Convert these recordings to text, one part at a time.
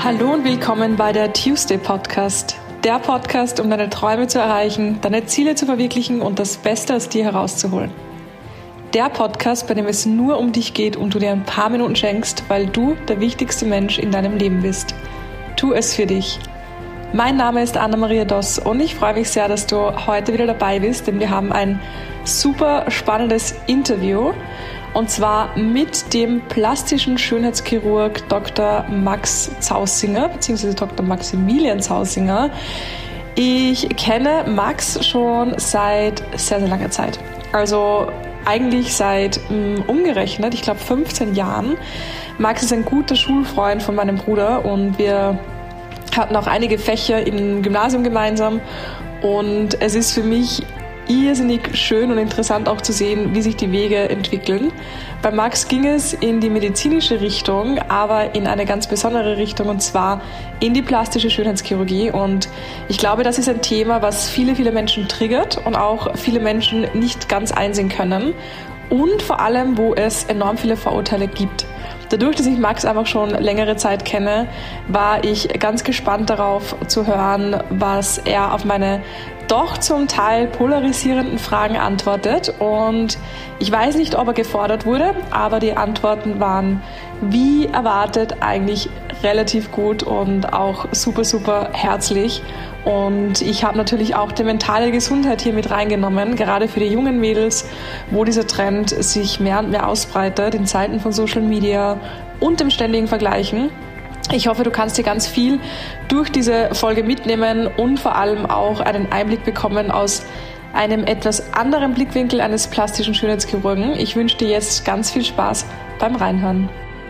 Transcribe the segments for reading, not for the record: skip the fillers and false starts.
Hallo und willkommen bei der Tuesday Podcast. Der Podcast, um deine Träume zu erreichen, deine Ziele zu verwirklichen und das Beste aus dir herauszuholen. Der Podcast, bei dem es nur um dich geht und du dir ein paar Minuten schenkst, weil du der wichtigste Mensch in deinem Leben bist. Tu es für dich. Mein Name ist Anna-Maria Doss und ich freue mich sehr, dass du heute wieder dabei bist, denn wir haben ein super spannendes Interview. Und zwar mit dem plastischen Schönheitschirurg Dr. Max Zausinger, beziehungsweise Dr. Maximilian Zausinger. Ich kenne Max schon seit sehr, sehr langer Zeit. Also eigentlich seit umgerechnet, ich glaube 15 Jahren. Max ist ein guter Schulfreund von meinem Bruder und wir hatten auch einige Fächer im Gymnasium gemeinsam. Und es ist für mich irrsinnig schön und interessant auch zu sehen, wie sich die Wege entwickeln. Bei Max ging es in die medizinische Richtung, aber in eine ganz besondere Richtung, und zwar in die plastische Schönheitschirurgie. Und ich glaube, das ist ein Thema, was viele, viele Menschen triggert und auch viele Menschen nicht ganz einsehen können. Und vor allem, wo es enorm viele Vorurteile gibt. Dadurch, dass ich Max einfach schon längere Zeit kenne, war ich ganz gespannt darauf zu hören, was er auf meine doch zum Teil polarisierenden Fragen antwortet. Und ich weiß nicht, ob er gefordert wurde, aber die Antworten waren wie erwartet eigentlich relativ gut und auch super, super herzlich. Und ich habe natürlich auch die mentale Gesundheit hier mit reingenommen, gerade für die jungen Mädels, wo dieser Trend sich mehr und mehr ausbreitet in Zeiten von Social Media und dem ständigen Vergleichen. Ich hoffe, du kannst dir ganz viel durch diese Folge mitnehmen und vor allem auch einen Einblick bekommen aus einem etwas anderen Blickwinkel eines plastischen Schönheitschirurgen. Ich wünsche dir jetzt ganz viel Spaß beim Reinhören.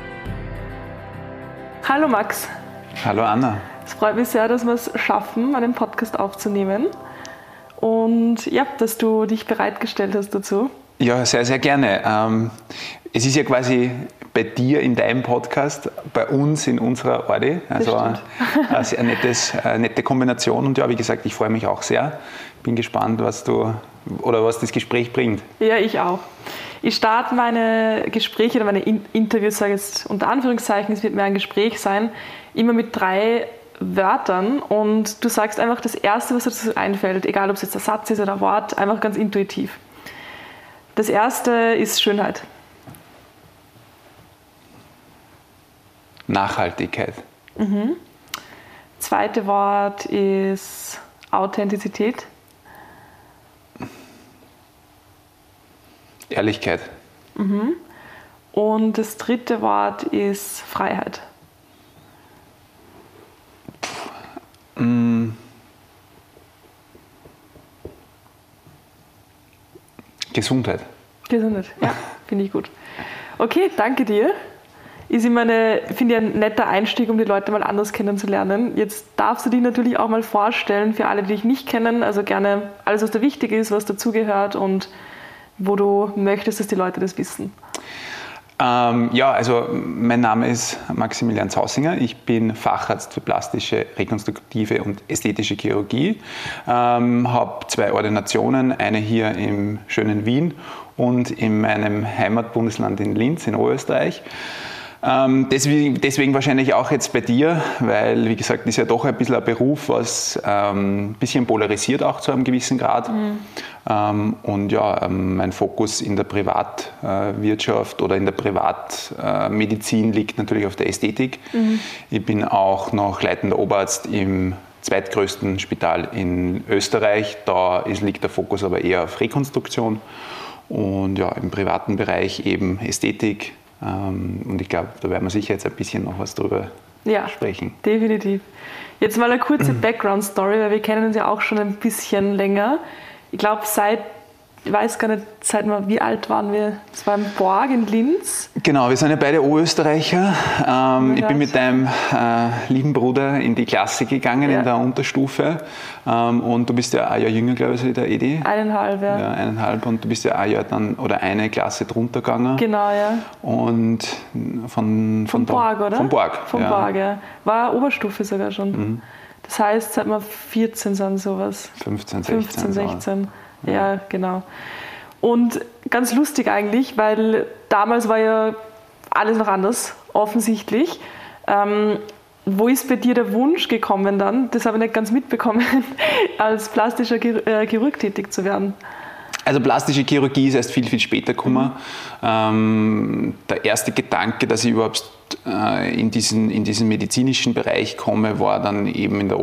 Hallo Max. Hallo Anna. Es freut mich sehr, dass wir es schaffen, einen Podcast aufzunehmen und ja, dass du dich bereitgestellt hast dazu. Ja, sehr, sehr gerne. Es ist ja quasi bei dir in deinem Podcast, bei uns in unserer Ordi. Also eine sehr nette Kombination. Und ja, wie gesagt, ich freue mich auch sehr. Bin gespannt, was das Gespräch bringt. Ja, ich auch. Ich starte meine Gespräche oder meine Interviews, sage ich jetzt unter Anführungszeichen, es wird mehr ein Gespräch sein, immer mit 3 Wörtern. Und du sagst einfach das Erste, was dir dazu einfällt, egal ob es jetzt ein Satz ist oder ein Wort, einfach ganz intuitiv. Das Erste ist Schönheit. Nachhaltigkeit. Zweite Wort ist Authentizität. Ehrlichkeit. Und das dritte Wort ist Freiheit. Gesundheit. Gesundheit, ja, finde ich gut. Okay, danke dir. Ist immer finde ich, ein netter Einstieg, um die Leute mal anders kennenzulernen. Jetzt darfst du dich natürlich auch mal vorstellen für alle, die dich nicht kennen. Also gerne alles, was da wichtig ist, was dazugehört und wo du möchtest, dass die Leute das wissen. Also mein Name ist Maximilian Zausinger. Ich bin Facharzt für plastische, rekonstruktive und ästhetische Chirurgie. Habe 2 Ordinationen, eine hier im schönen Wien und in meinem Heimatbundesland in Linz in Oberösterreich. Deswegen wahrscheinlich auch jetzt bei dir, weil, wie gesagt, ist ja doch ein bisschen ein Beruf, was ein bisschen polarisiert auch zu einem gewissen Grad. Und ja, mein Fokus in der Privatwirtschaft oder in der Privatmedizin liegt natürlich auf der Ästhetik. Ich bin auch noch leitender Oberarzt im zweitgrößten Spital in Österreich. Da liegt der Fokus aber eher auf Rekonstruktion und ja, im privaten Bereich eben Ästhetik. Und ich glaube, da werden wir sicher jetzt ein bisschen noch was drüber sprechen. Ja, definitiv. Jetzt mal eine kurze Background-Story, weil wir kennen uns ja auch schon ein bisschen länger. Ich glaube, ich weiß gar nicht, wie alt waren wir? Das war im Borg in Linz. Genau, wir sind ja beide Oberösterreicher. Ich bin mit deinem lieben Bruder in die Klasse gegangen, in der Unterstufe. Und du bist ja ein Jahr jünger, glaube ich, als der Edi. 1,5, ja. Ja, 1,5. Und du bist ja ein Jahr eine Klasse drunter gegangen. Genau, ja. Und vom Borg, oder? Vom Borg. Vom Borg, ja. War Oberstufe sogar schon. Das heißt, seit wir 14 sind sowas. 15, 16. Ja, genau. Und ganz lustig eigentlich, weil damals war ja alles noch anders, offensichtlich. wo ist bei dir der Wunsch gekommen dann, das habe ich nicht ganz mitbekommen, als plastischer Chirurg tätig zu werden? Also plastische Chirurgie ist erst viel, viel später gekommen. Der erste Gedanke, dass ich überhaupt in diesen medizinischen Bereich komme, war dann eben in der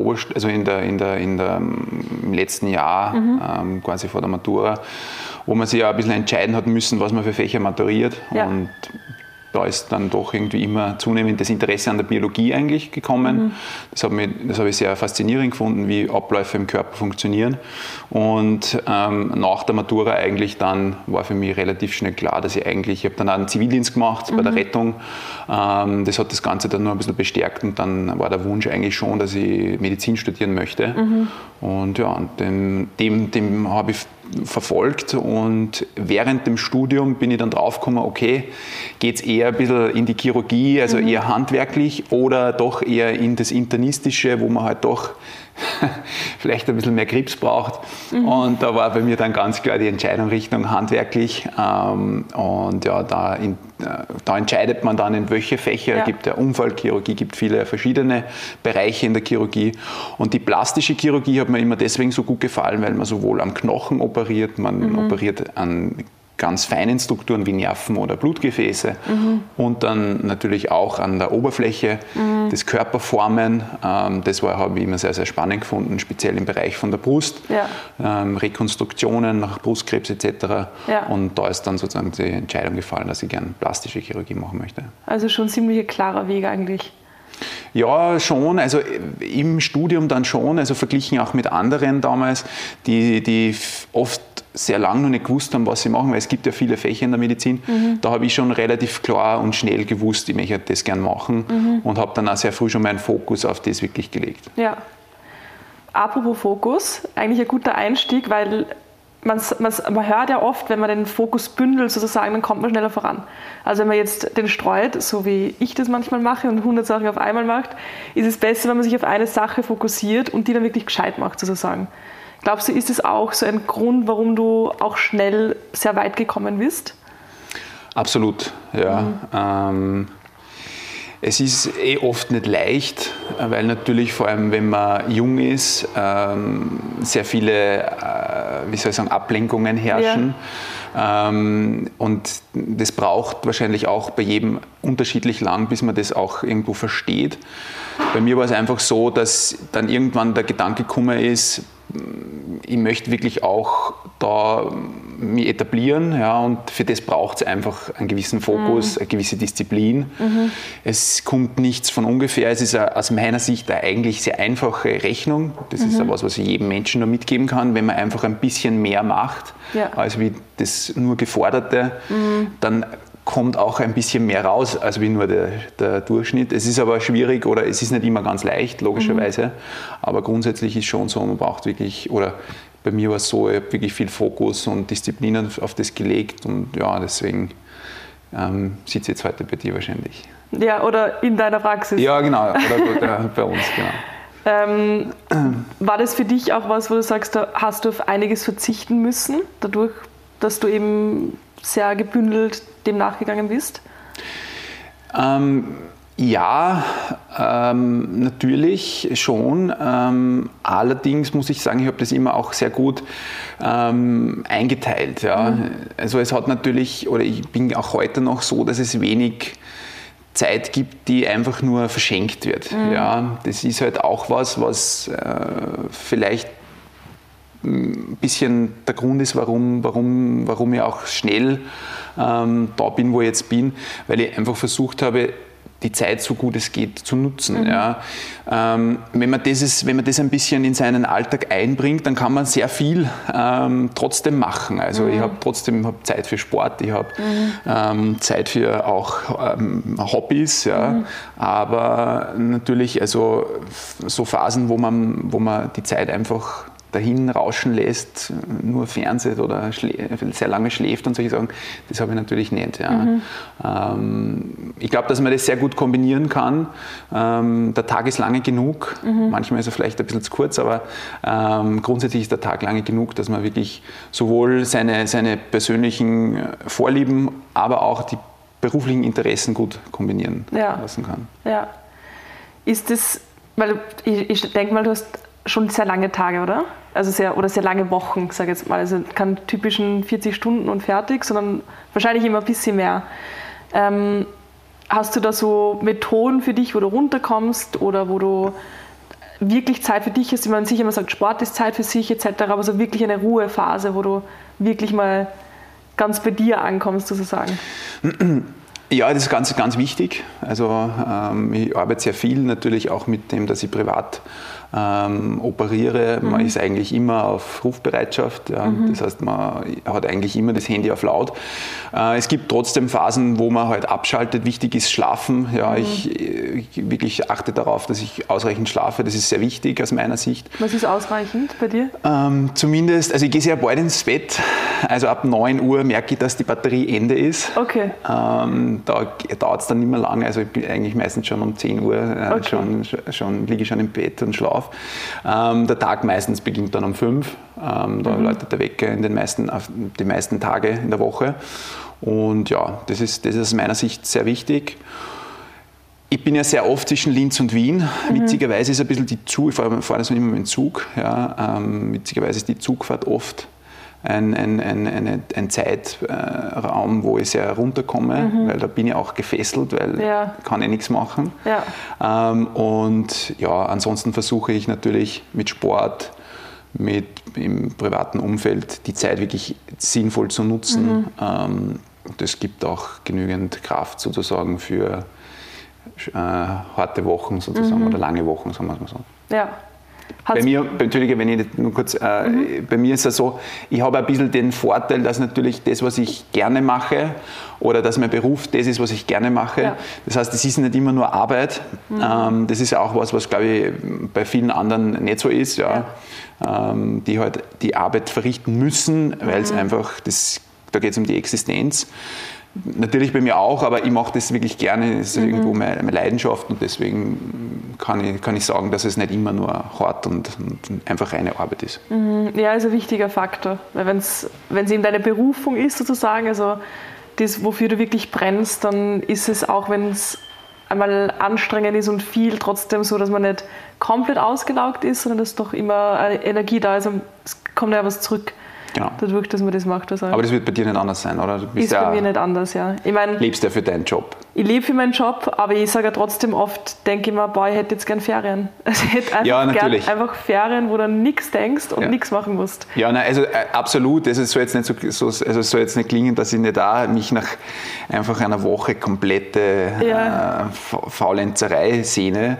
im letzten Jahr, quasi vor der Matura, wo man sich ja ein bisschen entscheiden hat müssen, was man für Fächer maturiert. Ja. Und da ist dann doch irgendwie immer zunehmend das Interesse an der Biologie eigentlich gekommen. Das habe ich sehr faszinierend gefunden, wie Abläufe im Körper funktionieren. Und nach der Matura eigentlich dann war für mich relativ schnell klar, dass ich habe dann auch einen Zivildienst gemacht bei der Rettung. Das hat das Ganze dann nur ein bisschen bestärkt und dann war der Wunsch eigentlich schon, dass ich Medizin studieren möchte. Und ja, dem habe ich verfolgt und während dem Studium bin ich dann draufgekommen, okay, geht es eher ein bisschen in die Chirurgie, also eher handwerklich oder doch eher in das Internistische, wo man halt doch vielleicht ein bisschen mehr Grips braucht. Und da war bei mir dann ganz klar die Entscheidung Richtung handwerklich. Und ja, da entscheidet man dann in welche Fächer. Es gibt ja Unfallchirurgie, gibt viele verschiedene Bereiche in der Chirurgie. Und die plastische Chirurgie hat mir immer deswegen so gut gefallen, weil man sowohl am Knochen operiert, man operiert an ganz feinen Strukturen wie Nerven oder Blutgefäße und dann natürlich auch an der Oberfläche des Körperformen. Das habe ich immer sehr, sehr spannend gefunden, speziell im Bereich von der Brust, Rekonstruktionen nach Brustkrebs etc. Ja. Und da ist dann sozusagen die Entscheidung gefallen, dass ich gerne plastische Chirurgie machen möchte. Also schon ziemlich ein klarer Weg eigentlich. Ja, schon. Also im Studium dann schon, also verglichen auch mit anderen damals, die oft sehr lange noch nicht gewusst haben, was sie machen, weil es gibt ja viele Fächer in der Medizin. Da habe ich schon relativ klar und schnell gewusst, ich möchte das gerne machen und habe dann auch sehr früh schon meinen Fokus auf das wirklich gelegt. Ja. Apropos Fokus, eigentlich ein guter Einstieg, weil man hört ja oft, wenn man den Fokus bündelt sozusagen, dann kommt man schneller voran. Also wenn man jetzt den streut, so wie ich das manchmal mache und 100 Sachen auf einmal macht, ist es besser, wenn man sich auf eine Sache fokussiert und die dann wirklich gescheit macht sozusagen. Glaubst du, ist es auch so ein Grund, warum du auch schnell sehr weit gekommen bist? Absolut, ja. Es ist oft nicht leicht, weil natürlich vor allem, wenn man jung ist, sehr viele, Ablenkungen herrschen. Ja. Und das braucht wahrscheinlich auch bei jedem unterschiedlich lang, bis man das auch irgendwo versteht. Bei mir war es einfach so, dass dann irgendwann der Gedanke gekommen ist, ich möchte wirklich auch da mich etablieren, ja, und für das braucht es einfach einen gewissen Fokus, eine gewisse Disziplin. Es kommt nichts von ungefähr, es ist aus meiner Sicht eine eigentlich sehr einfache Rechnung. Das ist etwas, was ich jedem Menschen nur mitgeben kann. Wenn man einfach ein bisschen mehr macht, als wie das nur Geforderte, dann kommt auch ein bisschen mehr raus, als wie nur der Durchschnitt. Es ist aber schwierig oder es ist nicht immer ganz leicht, logischerweise. Aber grundsätzlich ist schon so, man braucht wirklich, oder bei mir war es so, ich habe wirklich viel Fokus und Disziplin auf das gelegt und ja, deswegen sitze ich jetzt heute bei dir wahrscheinlich. Ja, oder in deiner Praxis. Ja, genau, oder bei uns, genau. War das für dich auch was, wo du sagst, da hast du auf einiges verzichten müssen, dadurch, dass du eben sehr gebündelt dem nachgegangen bist? Ja, natürlich schon. Allerdings muss ich sagen, ich habe das immer auch sehr gut eingeteilt. Ja. Also es hat natürlich, oder ich bin auch heute noch so, dass es wenig Zeit gibt, die einfach nur verschenkt wird. Ja. Das ist halt auch was vielleicht ein bisschen der Grund ist, warum ich auch schnell da bin, wo ich jetzt bin, weil ich einfach versucht habe, die Zeit so gut es geht zu nutzen. Ja. Wenn man das ein bisschen in seinen Alltag einbringt, dann kann man sehr viel trotzdem machen. Also ich habe Zeit für Sport, ich habe Zeit für auch Hobbys, ja. Aber natürlich also so Phasen, wo man die Zeit einfach dahin rauschen lässt, nur fernseht oder sehr lange schläft und solche Sachen, das habe ich natürlich nicht. Ja. Ich glaube, dass man das sehr gut kombinieren kann. Der Tag ist lange genug, manchmal ist er vielleicht ein bisschen zu kurz, aber grundsätzlich ist der Tag lange genug, dass man wirklich sowohl seine persönlichen Vorlieben, aber auch die beruflichen Interessen gut kombinieren lassen kann. Ja. Ist das, weil ich denke mal, du hast schon sehr lange Tage, oder? Also sehr lange Wochen, sage ich jetzt mal. Also keine typischen 40 Stunden und fertig, sondern wahrscheinlich immer ein bisschen mehr. Hast du da so Methoden für dich, wo du runterkommst oder wo du wirklich Zeit für dich hast? Ich meine, sicher, man sagt, Sport ist Zeit für sich etc., aber so wirklich eine Ruhephase, wo du wirklich mal ganz bei dir ankommst, sozusagen. Ja, das ist ganz, ganz wichtig. Also ich arbeite sehr viel natürlich auch mit dem, dass ich privat operiere. Man ist eigentlich immer auf Rufbereitschaft. Ja. Das heißt, man hat eigentlich immer das Handy auf laut. Es gibt trotzdem Phasen, wo man halt abschaltet. Wichtig ist Schlafen. Ja, ich wirklich achte darauf, dass ich ausreichend schlafe. Das ist sehr wichtig aus meiner Sicht. Was ist ausreichend bei dir? Zumindest, also ich gehe sehr bald ins Bett. Also ab 9 Uhr merke ich, dass die Batterie Ende ist. Okay. Da dauert es dann nicht mehr lange. Also ich bin eigentlich meistens schon um 10 Uhr liege ich schon im Bett und schlafe. Der Tag meistens beginnt dann um 5. Da läutet der Wecker die meisten Tage in der Woche. Und ja, das ist aus meiner Sicht sehr wichtig. Ich bin ja sehr oft zwischen Linz und Wien. Witzigerweise ist ein bisschen die Zug, ich fahre das immer mit dem Zug. Ja, witzigerweise ist die Zugfahrt oft ein Zeitraum, wo ich sehr runterkomme, weil da bin ich auch gefesselt, weil kann ich nichts machen. Ja. Und ja, ansonsten versuche ich natürlich mit Sport, im privaten Umfeld die Zeit wirklich sinnvoll zu nutzen. Das gibt auch genügend Kraft sozusagen für harte Wochen sozusagen oder lange Wochen, sagen wir es mal so. Ja. Bei mir, Entschuldige, wenn ich nur kurz, bei mir ist es so, ich habe ein bisschen den Vorteil, dass natürlich das, was ich gerne mache oder dass mein Beruf das ist, was ich gerne mache. Ja. Das heißt, es ist nicht immer nur Arbeit. Das ist auch was glaube ich bei vielen anderen nicht so ist, ja. Die halt die Arbeit verrichten müssen, weil es einfach, da geht es um die Existenz. Natürlich bei mir auch, aber ich mache das wirklich gerne, das ist irgendwo meine Leidenschaft und deswegen kann ich sagen, dass es nicht immer nur hart und einfach reine Arbeit ist. Ja, ist ein wichtiger Faktor, weil wenn es eben deine Berufung ist sozusagen, also das, wofür du wirklich brennst, dann ist es auch, wenn es einmal anstrengend ist und viel, trotzdem so, dass man nicht komplett ausgelaugt ist, sondern dass doch immer Energie da ist und es kommt ja was zurück. Genau. Dadurch, dass man das macht. Also aber das wird bei dir nicht anders sein, oder? Du bist ist bei mir nicht anders, ja. Ich mein, lebst ja für deinen Job. Ich lebe für meinen Job, aber ich sage ja trotzdem oft, denke ich mir, boah, ich hätte jetzt gern Ferien. Also ich hätte einfach Ferien, wo du nichts denkst und nichts machen musst. Ja, nein, also absolut. Es soll jetzt nicht klingen, dass ich nicht auch mich nach einfach einer Woche komplette Faulenzerei sehne.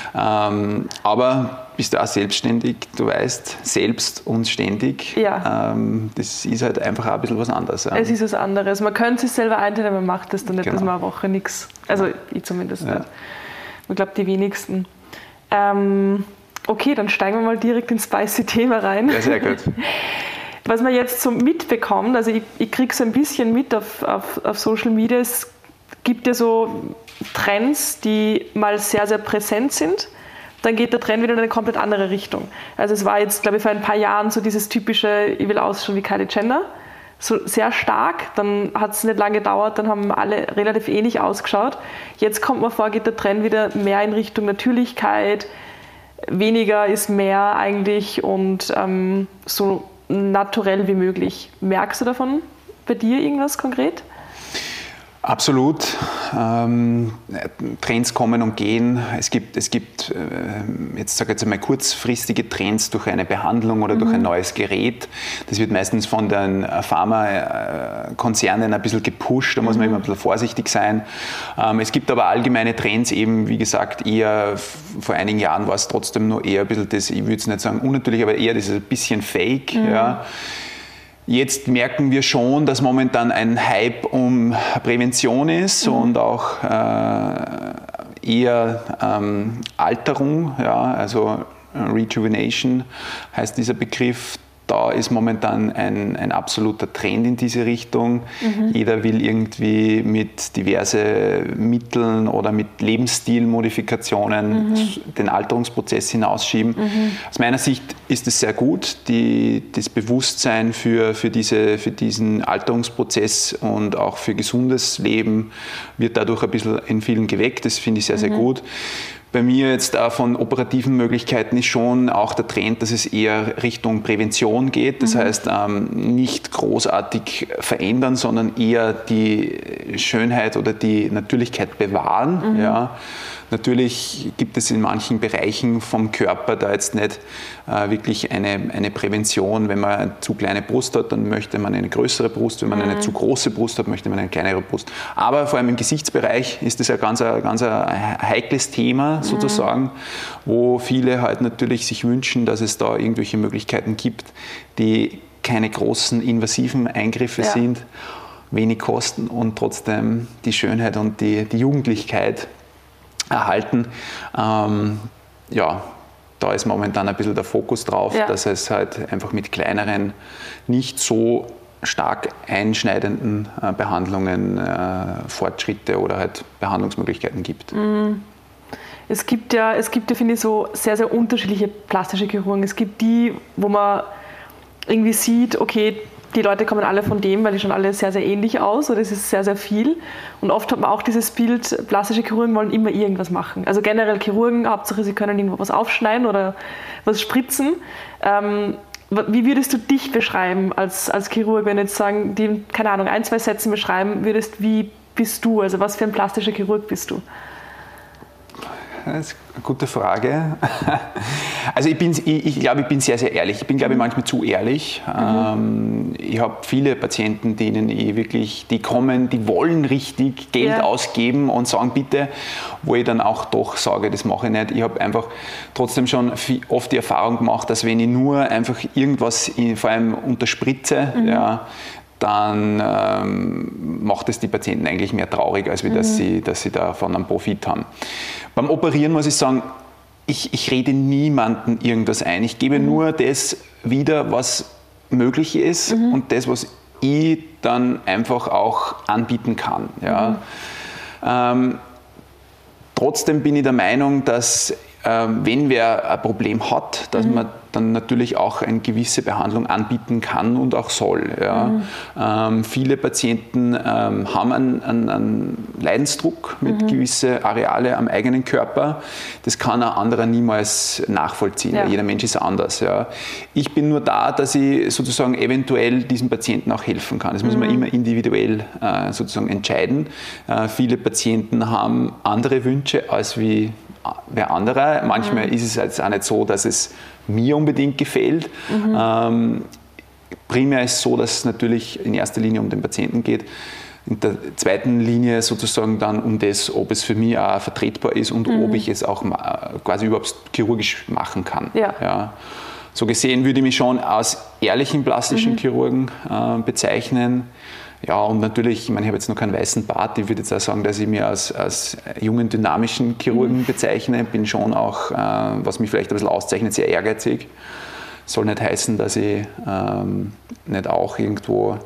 Aber bist du auch selbstständig, du weißt, selbst und ständig. Ja. Das ist halt einfach auch ein bisschen was anderes. Ja. Es ist was anderes. Man könnte es selber einteilen, aber man macht das dann nicht, dass man eine Woche nichts. Also ich zumindest nicht. Ich glaube, die wenigsten. Okay, dann steigen wir mal direkt ins spicy Thema rein. Ja, sehr gut. Was man jetzt so mitbekommt, also ich kriege es ein bisschen mit auf Social Media, es gibt ja so Trends, die mal sehr, sehr präsent sind. Dann geht der Trend wieder in eine komplett andere Richtung. Also es war jetzt, glaube ich, vor ein paar Jahren so dieses typische, ich will ausschauen wie Kylie Jenner, so sehr stark. Dann hat es nicht lange gedauert, dann haben alle relativ ähnlich ausgeschaut. Jetzt kommt man vor, geht der Trend wieder mehr in Richtung Natürlichkeit, weniger ist mehr eigentlich und so naturell wie möglich. Merkst du davon bei dir irgendwas konkret? Absolut. Trends kommen und gehen. Es gibt jetzt sage ich jetzt einmal kurzfristige Trends durch eine Behandlung oder durch ein neues Gerät. Das wird meistens von den Pharmakonzernen ein bisschen gepusht, da muss man immer ein bisschen vorsichtig sein. Es gibt aber allgemeine Trends eben, wie gesagt, eher vor einigen Jahren war es trotzdem nur eher ein bisschen das, ich würde es nicht sagen unnatürlich, aber eher das ist ein bisschen fake. Ja. Jetzt merken wir schon, dass momentan ein Hype um Prävention ist und auch eher Alterung, ja, also Rejuvenation heißt dieser Begriff. Da ist momentan ein absoluter Trend in diese Richtung. Jeder will irgendwie mit diversen Mitteln oder mit Lebensstilmodifikationen den Alterungsprozess hinausschieben. Aus meiner Sicht ist es sehr gut, das Bewusstsein für diesen Alterungsprozess und auch für gesundes Leben wird dadurch ein bisschen in vielen geweckt. Das finde ich sehr, sehr gut. bei mir jetzt von operativen Möglichkeiten ist schon auch der Trend, dass es eher Richtung Prävention geht. Das heißt, nicht großartig verändern, sondern eher die Schönheit oder die Natürlichkeit bewahren. Ja. Natürlich gibt es in manchen Bereichen vom Körper da jetzt nicht wirklich eine Prävention. Wenn man eine zu kleine Brust hat, dann möchte man eine größere Brust. Wenn man eine zu große Brust hat, möchte man eine kleinere Brust. Aber vor allem im Gesichtsbereich ist das ein ganz heikles Thema sozusagen, wo viele halt natürlich sich wünschen, dass es da irgendwelche Möglichkeiten gibt, die keine großen invasiven Eingriffe sind, wenig kosten und trotzdem die Schönheit und die Jugendlichkeit erhalten. Da ist momentan ein bisschen der Fokus drauf, dass es halt einfach mit kleineren, nicht so stark einschneidenden Behandlungen Fortschritte oder halt Behandlungsmöglichkeiten gibt. Es gibt ja, finde ich, so sehr, sehr unterschiedliche plastische Chirurgen. Es gibt die, wo man irgendwie sieht, okay, die Leute kommen alle von dem, weil die schauen alle sehr, sehr ähnlich aus oder es ist sehr, sehr viel. Und oft hat man auch dieses Bild, plastische Chirurgen wollen immer irgendwas machen. Also generell Chirurgen, Hauptsache sie können irgendwo was aufschneiden oder was spritzen. Wie würdest du dich beschreiben als Chirurg, wenn du jetzt sagen, die, keine Ahnung, 1, 2 Sätzen beschreiben würdest, wie bist du? Also was für ein plastischer Chirurg bist du? Das ist eine gute Frage. Also ich glaube, ich bin sehr, sehr ehrlich. Ich bin, glaube ich, manchmal zu ehrlich. Ich habe viele Patienten, die kommen, die wollen richtig Geld ausgeben und sagen, bitte, wo ich dann auch doch sage, das mache ich nicht. Ich habe einfach trotzdem schon oft die Erfahrung gemacht, dass wenn ich nur einfach irgendwas vor allem unterspritze, dann macht es die Patienten eigentlich mehr traurig, als dass sie davon einen Profit haben. Beim Operieren muss ich sagen, ich rede niemandem irgendwas ein. Ich gebe nur das wieder, was möglich ist und das, was ich dann einfach auch anbieten kann. Ja. Trotzdem bin ich der Meinung, dass wenn wer ein Problem hat, dass man dann natürlich auch eine gewisse Behandlung anbieten kann und auch soll. Ja. Viele Patienten haben einen Leidensdruck mit gewissen Areale am eigenen Körper. Das kann ein anderer niemals nachvollziehen. Ja. Jeder Mensch ist anders. Ja. Ich bin nur da, dass ich sozusagen eventuell diesem Patienten auch helfen kann. Das muss man immer individuell sozusagen entscheiden. Viele Patienten haben andere Wünsche als wie wer andere. Manchmal ist es jetzt auch nicht so, dass es mir unbedingt gefällt. Primär ist es so, dass es natürlich in erster Linie um den Patienten geht. In der zweiten Linie sozusagen dann um das, ob es für mich auch vertretbar ist und ob ich es auch quasi überhaupt chirurgisch machen kann. Ja. Ja. So gesehen würde ich mich schon als ehrlichen plastischen Chirurgen bezeichnen. Ja, und natürlich, ich meine, ich habe jetzt noch keinen weißen Bart, ich würde jetzt auch sagen, dass ich mich als jungen, dynamischen Chirurgen bezeichne. Bin schon auch, was mich vielleicht ein bisschen auszeichnet, sehr ehrgeizig. Soll nicht heißen, dass ich nicht auch irgendwo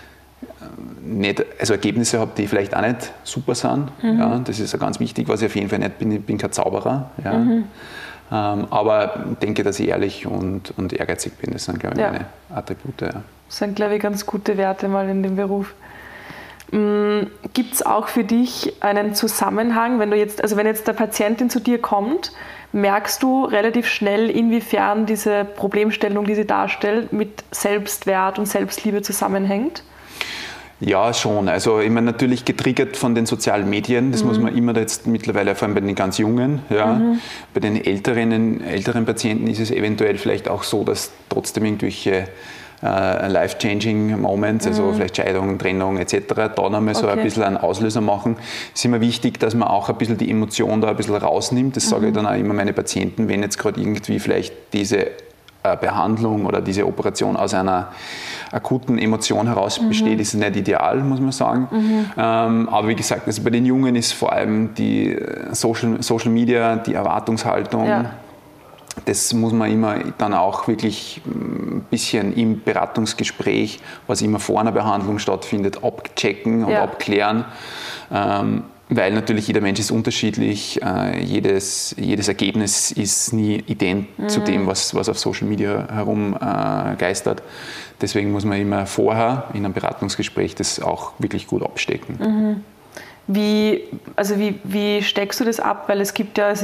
also Ergebnisse habe, die vielleicht auch nicht super sind. Ja, das ist ja ganz wichtig, was ich auf jeden Fall nicht bin. Ich bin kein Zauberer. Ja. Aber ich denke, dass ich ehrlich und ehrgeizig bin. Das sind, glaube ich, meine Attribute. Ja. Das sind, glaube ich, ganz gute Werte mal in dem Beruf. Gibt es auch für dich einen Zusammenhang, wenn jetzt der Patientin zu dir kommt, merkst du relativ schnell, inwiefern diese Problemstellung, die sie darstellt, mit Selbstwert und Selbstliebe zusammenhängt? Ja, schon. Also ich meine, natürlich getriggert von den sozialen Medien, das muss man immer jetzt mittlerweile, vor allem bei den ganz Jungen, bei den älteren Patienten ist es eventuell vielleicht auch so, dass trotzdem irgendwelche life-changing Moments, also vielleicht Scheidung, Trennung etc., da nochmal so ein bisschen einen Auslöser machen. Es ist immer wichtig, dass man auch ein bisschen die Emotion da ein bisschen rausnimmt. Das sage ich dann auch immer meine Patienten, wenn jetzt gerade irgendwie vielleicht diese Behandlung oder diese Operation aus einer akuten Emotion heraus besteht, ist es nicht ideal, muss man sagen. Aber wie gesagt, also bei den Jungen ist vor allem die Social Media, die Erwartungshaltung, das muss man immer dann auch wirklich ein bisschen im Beratungsgespräch, was immer vor einer Behandlung stattfindet, abchecken und abklären. Weil natürlich jeder Mensch ist unterschiedlich, jedes Ergebnis ist nie ident zu dem, was auf Social Media herumgeistert. Deswegen muss man immer vorher in einem Beratungsgespräch das auch wirklich gut abstecken. Wie steckst du das ab? Weil es ist ja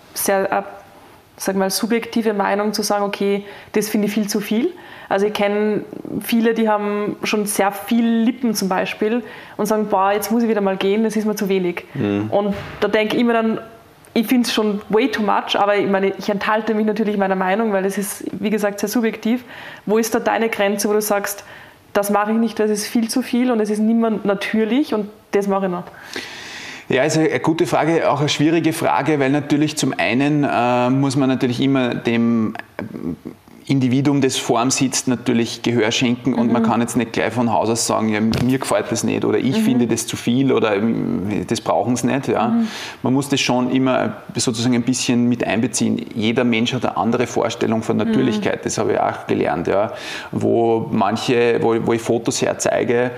sehr, sag mal, subjektive Meinung zu sagen, okay, das finde ich viel zu viel. Also ich kenne viele, die haben schon sehr viel Lippen zum Beispiel und sagen, boah, jetzt muss ich wieder mal gehen, das ist mir zu wenig. Und da denke ich mir dann, ich finde es schon way too much, aber ich meine, ich enthalte mich natürlich meiner Meinung, weil es ist, wie gesagt, sehr subjektiv. Wo ist da deine Grenze, wo du sagst, das mache ich nicht, das ist viel zu viel und es ist niemand natürlich und das mache ich noch? Ja, also eine gute Frage, auch eine schwierige Frage, weil natürlich zum einen muss man natürlich immer dem Individuum, das vor ihm sitzt, natürlich Gehör schenken und man kann jetzt nicht gleich von Haus aus sagen, ja, mir gefällt das nicht oder ich finde das zu viel oder das brauchen sie nicht. Ja. Man muss das schon immer sozusagen ein bisschen mit einbeziehen. Jeder Mensch hat eine andere Vorstellung von Natürlichkeit, das habe ich auch gelernt. Ja. Wo ich Fotos herzeige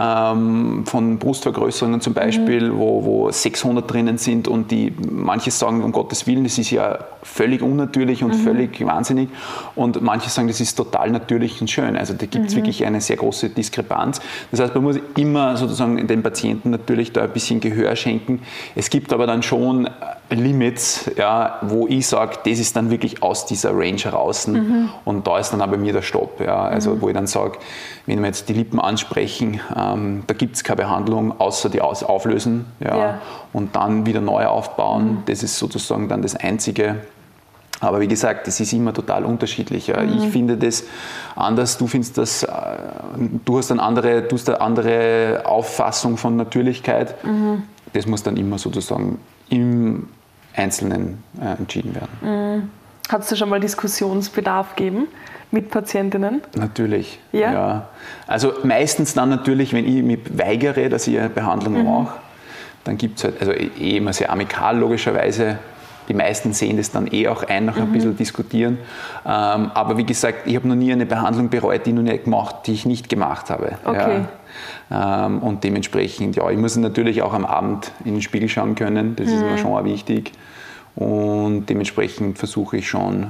von Brustvergrößerungen zum Beispiel, wo 600 drinnen sind und manche sagen, um Gottes Willen, das ist ja völlig unnatürlich und völlig wahnsinnig und manche sagen, das ist total natürlich und schön. Also da gibt es wirklich eine sehr große Diskrepanz. Das heißt, man muss immer sozusagen den Patienten natürlich da ein bisschen Gehör schenken. Es gibt aber dann schon Limits, ja, wo ich sage, das ist dann wirklich aus dieser Range heraus und da ist dann auch bei mir der Stopp. Ja. Also wo ich dann sage, wenn wir jetzt die Lippen ansprechen, da gibt es keine Behandlung, außer die auflösen und dann wieder neu aufbauen. Das ist sozusagen dann das Einzige. Aber wie gesagt, das ist immer total unterschiedlich. Ja. Ich finde das anders, du findest das, du hast eine andere Auffassung von Natürlichkeit. Das muss dann immer sozusagen im Einzelnen entschieden werden. Hat es da schon mal Diskussionsbedarf gegeben mit Patientinnen? Natürlich, ja. Also meistens dann natürlich, wenn ich mich weigere, dass ich eine Behandlung mache, dann gibt es halt, also immer sehr amikal logischerweise. Die meisten sehen das dann auch ein, nach ein bisschen diskutieren. Aber wie gesagt, ich habe noch nie eine Behandlung bereut, die ich nicht gemacht habe. Okay. Ja. Und dementsprechend, ich muss natürlich auch am Abend in den Spiegel schauen können. Das ist mir schon auch wichtig. Und dementsprechend versuche ich schon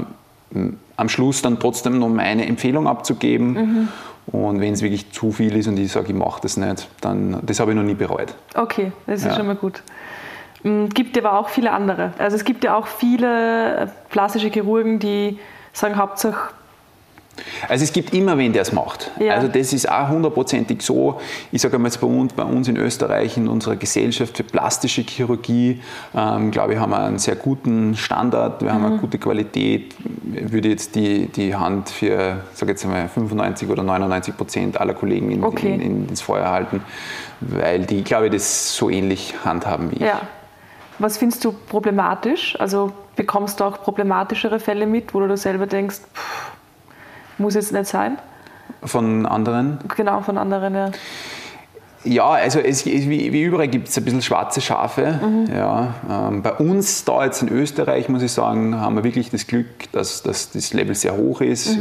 am Schluss dann trotzdem noch meine Empfehlung abzugeben. Und wenn es wirklich zu viel ist und ich sage, ich mache das nicht, dann das habe ich noch nie bereut. Okay, das ist schon mal gut. Gibt aber auch viele andere. Also es gibt ja auch viele plastische Chirurgen, die sagen, Hauptsache. Also es gibt immer wen, der es macht. Ja. Also das ist auch hundertprozentig so. Ich sage einmal jetzt bei uns in Österreich, in unserer Gesellschaft für plastische Chirurgie, glaube ich, haben wir einen sehr guten Standard, wir haben eine gute Qualität. Ich würde jetzt die Hand für, sage jetzt einmal, 95 oder 99% aller Kollegen ins Feuer halten, weil die, glaube ich, das so ähnlich handhaben wie ich. Ja. Was findest du problematisch? Also bekommst du auch problematischere Fälle mit, wo du selber denkst, muss jetzt nicht sein? Von anderen? Genau, von anderen, ja. Ja, also wie überall gibt es ein bisschen schwarze Schafe. Ja, bei uns da jetzt in Österreich, muss ich sagen, haben wir wirklich das Glück, dass das Level sehr hoch ist.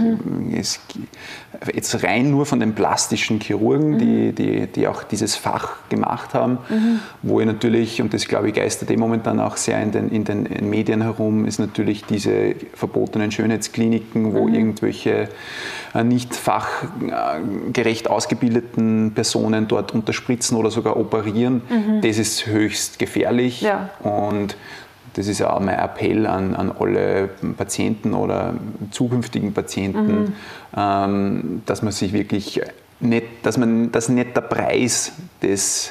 Jetzt rein nur von den plastischen Chirurgen, die auch dieses Fach gemacht haben, wo ich natürlich, und das glaube ich geistert momentan auch sehr in den Medien herum, ist natürlich diese verbotenen Schönheitskliniken, wo irgendwelche nicht fachgerecht ausgebildeten Personen dort unterspritzen oder sogar operieren. Das ist höchst gefährlich. Ja. Und das ist auch mein Appell an alle Patienten oder zukünftigen Patienten, dass man sich wirklich nicht, dass nicht der Preis das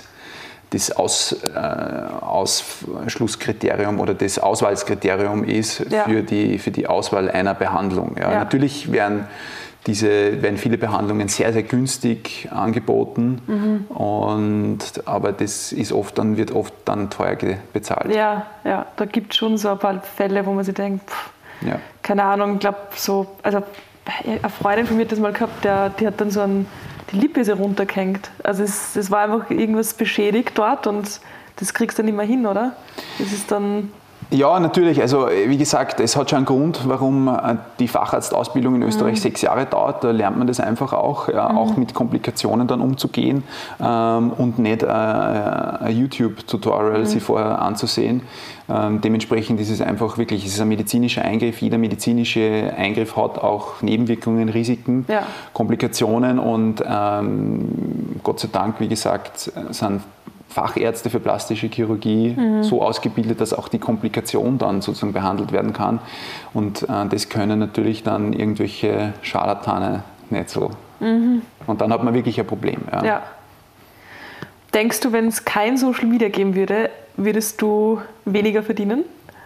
Ausschlusskriterium oder das Auswahlskriterium ist für die Auswahl einer Behandlung. Ja. Natürlich werden viele Behandlungen sehr, sehr günstig angeboten, aber das ist wird oft dann teuer bezahlt. Ja, da gibt es schon so ein paar Fälle, wo man sich denkt, keine Ahnung, ich glaube also eine Freundin von mir hat das mal gehabt, die hat dann die Lippe ist ja runtergehängt. Also es war einfach irgendwas beschädigt dort und das kriegst du nicht mehr hin, oder? Das ist dann... Ja, natürlich. Also wie gesagt, es hat schon einen Grund, warum die Facharztausbildung in Österreich 6 Jahre dauert. Da lernt man das einfach auch, auch mit Komplikationen dann umzugehen und nicht ein YouTube-Tutorial sich vorher anzusehen. Dementsprechend ist es einfach wirklich, es ist ein medizinischer Eingriff. Jeder medizinische Eingriff hat auch Nebenwirkungen, Risiken, Komplikationen und Gott sei Dank, wie gesagt, sind Fachärzte für plastische Chirurgie so ausgebildet, dass auch die Komplikation dann sozusagen behandelt werden kann. Und das können natürlich dann irgendwelche Scharlatane nicht so. Und dann hat man wirklich ein Problem. Ja. Denkst du, wenn es kein Social Media geben würde, würdest du weniger verdienen?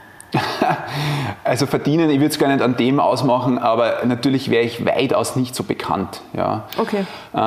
Also verdienen, ich würde es gar nicht an dem ausmachen, aber natürlich wäre ich weitaus nicht so bekannt. Ja. Okay.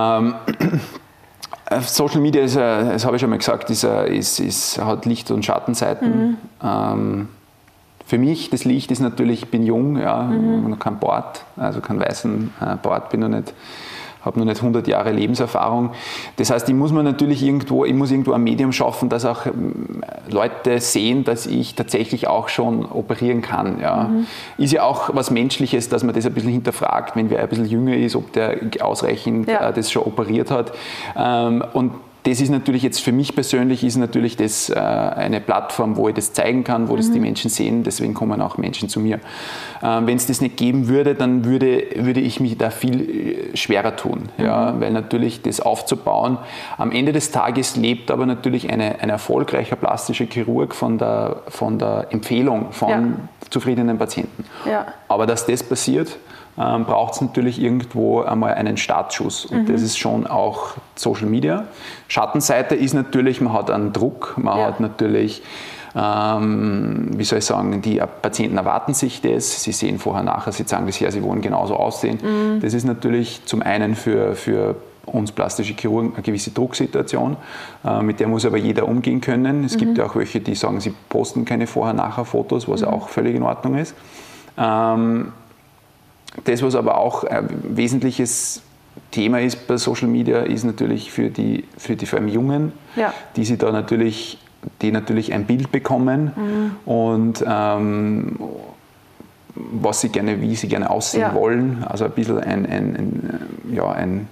Social Media ist, das habe ich schon mal gesagt, hat Licht- und Schattenseiten. Für mich, das Licht ist natürlich, ich bin jung, noch kein Bart, also keinen weißen Bart, habe noch nicht 100 Jahre Lebenserfahrung. Das heißt, ich muss irgendwo ein Medium schaffen, dass auch Leute sehen, dass ich tatsächlich auch schon operieren kann. Ja. Ist ja auch was Menschliches, dass man das ein bisschen hinterfragt, wenn wer ein bisschen jünger ist, ob der ausreichend das schon operiert hat. Und das ist natürlich jetzt für mich persönlich das eine Plattform, wo ich das zeigen kann, wo das die Menschen sehen, deswegen kommen auch Menschen zu mir. Wenn es das nicht geben würde, dann würde ich mich da viel schwerer tun, weil natürlich das aufzubauen, am Ende des Tages lebt aber natürlich ein erfolgreicher plastischer Chirurg von der Empfehlung von zufriedenen Patienten. Ja. Aber dass das passiert, braucht es natürlich irgendwo einmal einen Startschuss. Und das ist schon auch Social Media. Schattenseite ist natürlich, man hat einen Druck, man hat natürlich, die Patienten erwarten sich das, sie sehen vorher, nachher, sie sagen das her, sie wollen genauso aussehen. Das ist natürlich zum einen für uns plastische Chirurgen eine gewisse Drucksituation, mit der muss aber jeder umgehen können. Es gibt ja auch welche, die sagen, sie posten keine Vorher-Nachher-Fotos, was auch völlig in Ordnung ist. Das, was aber auch ein wesentliches Thema ist bei Social Media, ist natürlich für die vor allem Jungen, die natürlich ein Bild bekommen und wie sie gerne aussehen wollen. Also ein bisschen ein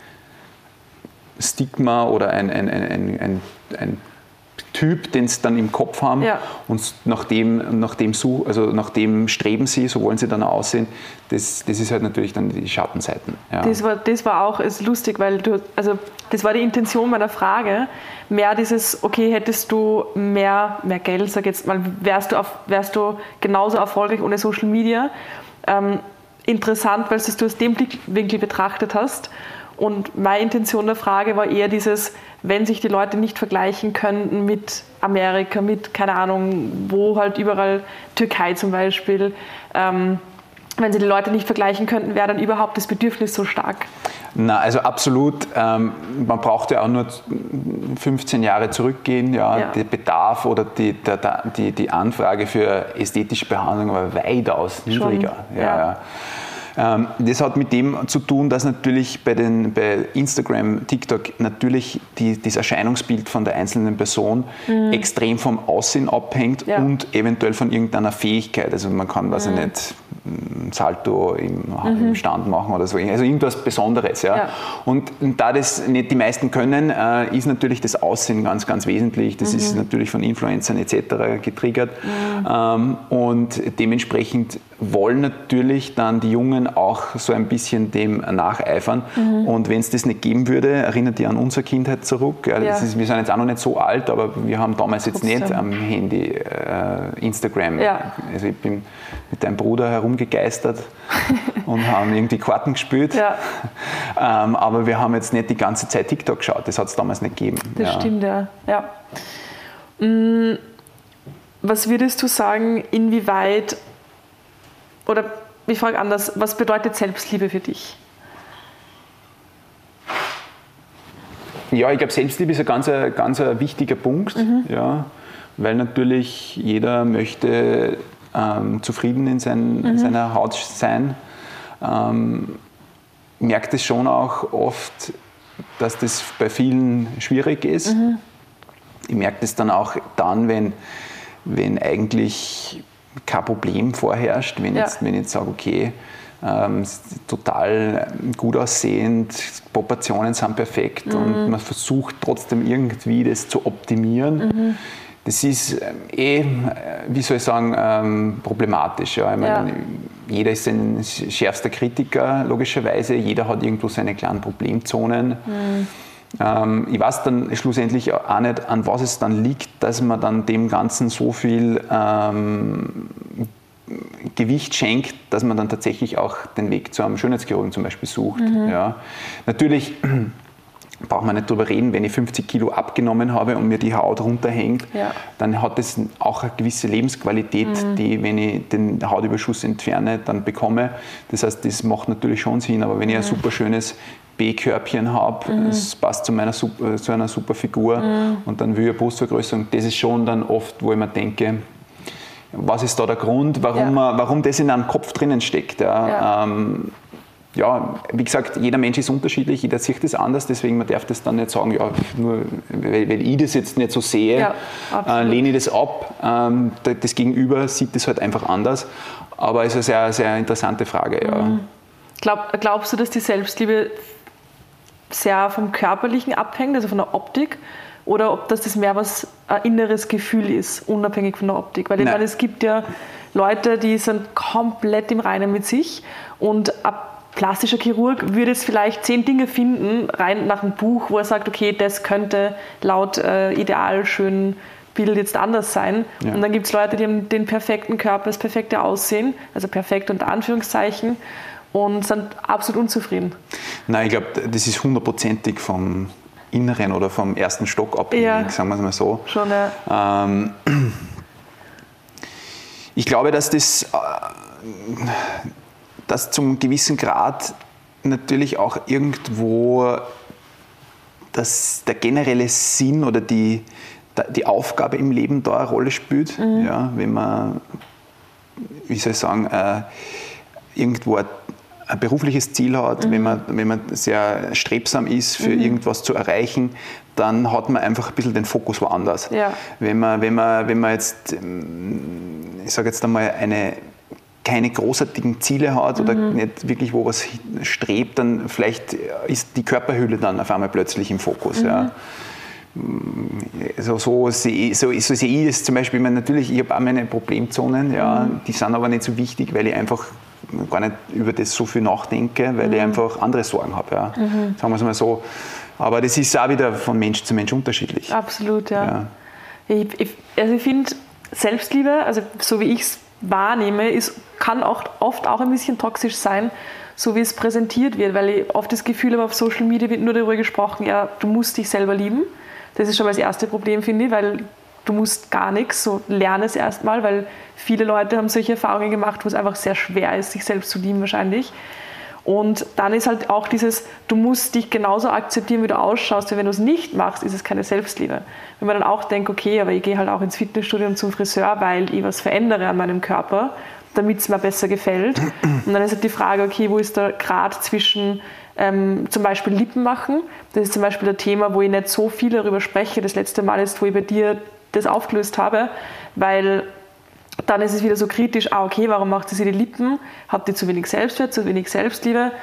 Stigma oder ein Typ, den sie dann im Kopf haben und nach dem streben sie, so wollen sie dann auch aussehen. Das ist halt natürlich dann die Schattenseiten. Ja. Das war auch lustig, weil das war die Intention meiner Frage, mehr dieses, okay, hättest du mehr Geld, sag jetzt mal, wärst du genauso erfolgreich ohne Social Media. Interessant, weil du aus dem Blickwinkel betrachtet hast. Und meine Intention der Frage war eher dieses, wenn sich die Leute nicht vergleichen könnten mit Amerika, mit, keine Ahnung, wo halt überall, Türkei zum Beispiel, wenn sie die Leute nicht vergleichen könnten, wäre dann überhaupt das Bedürfnis so stark? Na, also absolut. Man braucht ja auch nur 15 Jahre zurückgehen. Der Bedarf oder die Anfrage für ästhetische Behandlung war weitaus niedriger. Das hat mit dem zu tun, dass natürlich bei Instagram, TikTok natürlich das Erscheinungsbild von der einzelnen Person extrem vom Aussehen abhängt und eventuell von irgendeiner Fähigkeit. Also man kann, weiß ich nicht, Salto im Stand machen oder so. Also irgendwas Besonderes. Ja. Und da das nicht die meisten können, ist natürlich das Aussehen ganz, ganz wesentlich. Das ist natürlich von Influencern etc. getriggert. Und dementsprechend wollen natürlich dann die Jungen auch so ein bisschen dem nacheifern. Und wenn es das nicht geben würde, erinnert die an unsere Kindheit zurück. Ja, wir sind jetzt auch noch nicht so alt, aber wir haben damals jetzt nicht am Handy Instagram. Ja. Also ich bin mit deinem Bruder herumgegeistert und haben irgendwie Karten gespielt. Ja. Aber wir haben jetzt nicht die ganze Zeit TikTok geschaut. Das hat es damals nicht gegeben. Das stimmt, ja. Was würdest du sagen, inwieweit, oder ich frage anders, was bedeutet Selbstliebe für dich? Ja, ich glaube, Selbstliebe ist ein ganz wichtiger Punkt, weil natürlich jeder möchte zufrieden in seiner Haut sein. Ich merke das schon auch oft, dass das bei vielen schwierig ist. Ich merke das dann auch wenn eigentlich kein Problem vorherrscht, wenn ich sage, okay, total gut aussehend, Proportionen sind perfekt und man versucht trotzdem irgendwie das zu optimieren. Das ist problematisch. Ja. Ich meine, jeder ist ein schärfster Kritiker, logischerweise. Jeder hat irgendwo seine kleinen Problemzonen. Ich weiß dann schlussendlich auch nicht, an was es dann liegt, dass man dann dem Ganzen so viel Gewicht schenkt, dass man dann tatsächlich auch den Weg zu einem Schönheitschirurgen zum Beispiel sucht. Ja. Natürlich braucht man nicht drüber reden, wenn ich 50 Kilo abgenommen habe und mir die Haut runterhängt, dann hat das auch eine gewisse Lebensqualität, die, wenn ich den Hautüberschuss entferne, dann bekomme. Das heißt, das macht natürlich schon Sinn, aber wenn ich ein super schönes B-Körbchen habe, es passt zu einer super Figur und dann will ich eine Brustvergrößerung, das ist schon dann oft, wo ich mir denke, was ist da der Grund, warum das in einem Kopf drinnen steckt. Ja, wie gesagt, jeder Mensch ist unterschiedlich, jeder sieht das anders, deswegen man darf das dann nicht sagen, ja, nur weil ich das jetzt nicht so sehe, lehne ich das ab. Das Gegenüber sieht das halt einfach anders. Aber es ist eine sehr, sehr interessante Frage. Ja. Glaubst du, dass die Selbstliebe sehr vom Körperlichen abhängt, also von der Optik? Oder ob das mehr ein inneres Gefühl ist, unabhängig von der Optik? Weil ich meine, es gibt ja Leute, die sind komplett im Reinen mit sich und ab plastischer Chirurg würde jetzt vielleicht 10 Dinge finden, rein nach einem Buch, wo er sagt, okay, das könnte laut ideal schönen Bild jetzt anders sein. Ja. Und dann gibt es Leute, die haben den perfekten Körper, das perfekte Aussehen, also perfekt unter Anführungszeichen, und sind absolut unzufrieden. Nein, ich glaube, das ist 100%ig vom Inneren oder vom ersten Stock abhängig, sagen wir es mal so. Schon, ja. Ich glaube, dass das zum gewissen Grad natürlich auch irgendwo der generelle Sinn oder die Aufgabe im Leben da eine Rolle spielt. Ja, wenn man, wie soll ich sagen, irgendwo ein berufliches Ziel hat, wenn man sehr strebsam ist, für irgendwas zu erreichen, dann hat man einfach ein bisschen den Fokus woanders. Ja. Wenn man jetzt, ich sage jetzt einmal, keine großartigen Ziele hat oder nicht wirklich wo was strebt, dann vielleicht ist die Körperhülle dann auf einmal plötzlich im Fokus. Ja. So sehe ich es zum Beispiel. Natürlich, ich habe auch meine Problemzonen, die sind aber nicht so wichtig, weil ich einfach gar nicht über das so viel nachdenke, weil ich einfach andere Sorgen habe. Ja. Sagen wir es mal so. Aber das ist auch wieder von Mensch zu Mensch unterschiedlich. Absolut, ja. Ich finde, Selbstliebe, also so wie ich es wahrnehme, kann auch oft auch ein bisschen toxisch sein, so wie es präsentiert wird, weil ich oft das Gefühl habe, auf Social Media wird nur darüber gesprochen, ja, du musst dich selber lieben. Das ist schon mal das erste Problem, finde ich, weil du musst gar nichts, so lerne es erstmal, weil viele Leute haben solche Erfahrungen gemacht, wo es einfach sehr schwer ist, sich selbst zu lieben wahrscheinlich. Und dann ist halt auch dieses, du musst dich genauso akzeptieren, wie du ausschaust, weil wenn du es nicht machst, ist es keine Selbstliebe. Wenn man dann auch denkt, okay, aber ich gehe halt auch ins Fitnessstudio und zum Friseur, weil ich was verändere an meinem Körper, damit es mir besser gefällt. Und dann ist halt die Frage, okay, wo ist der Grad zwischen zum Beispiel Lippen machen? Das ist zum Beispiel ein Thema, wo ich nicht so viel darüber spreche. Das letzte Mal ist, wo ich bei dir das aufgelöst habe, weil dann ist es wieder so kritisch, okay, warum macht sie die Lippen? Habt ihr zu wenig Selbstwert, zu wenig Selbstliebe?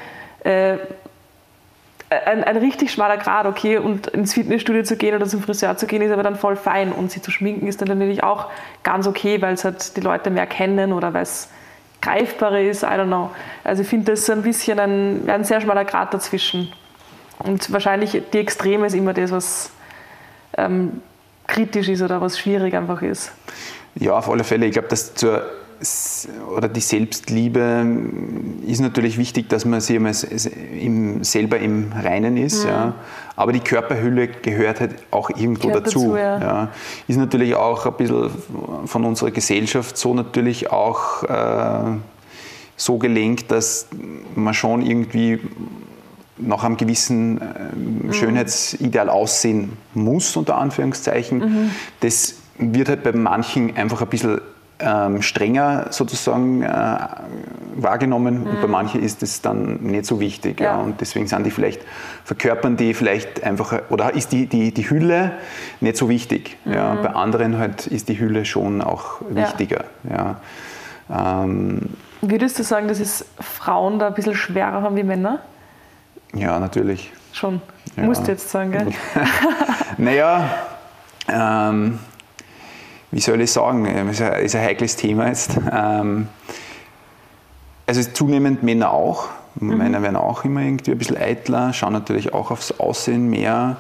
Ein richtig schmaler Grad, okay, und ins Fitnessstudio zu gehen oder zum Friseur zu gehen, ist aber dann voll fein. Und sie zu schminken ist dann natürlich auch ganz okay, weil es halt die Leute mehr kennen oder weil es greifbarer ist, I don't know. Also ich finde, das ist ein bisschen ein sehr schmaler Grad dazwischen. Und wahrscheinlich die Extreme ist immer das, was kritisch ist oder was schwierig einfach ist. Ja, auf alle Fälle. Ich glaube, dass die Selbstliebe ist natürlich wichtig, dass man sich selber im Reinen ist. Ja. Aber die Körperhülle gehört halt auch irgendwo dazu. Ja. Ist natürlich auch ein bisschen von unserer Gesellschaft so natürlich auch so gelenkt, dass man schon irgendwie nach einem gewissen Schönheitsideal aussehen muss, unter Anführungszeichen. Das wird halt bei manchen einfach ein bisschen strenger sozusagen wahrgenommen und bei manchen ist es dann nicht so wichtig. Ja. Und deswegen sind die verkörpern die vielleicht einfach, oder ist die Hülle nicht so wichtig. Ja. Bei anderen halt ist die Hülle schon auch wichtiger. Ja. Würdest du sagen, dass es Frauen da ein bisschen schwerer haben wie Männer? Ja, natürlich. Schon. Ja. Musst du jetzt sagen, gell? Naja, wie soll ich sagen, ist ein heikles Thema jetzt. Also zunehmend Männer auch, Männer werden auch immer irgendwie ein bisschen eitler, schauen natürlich auch aufs Aussehen mehr.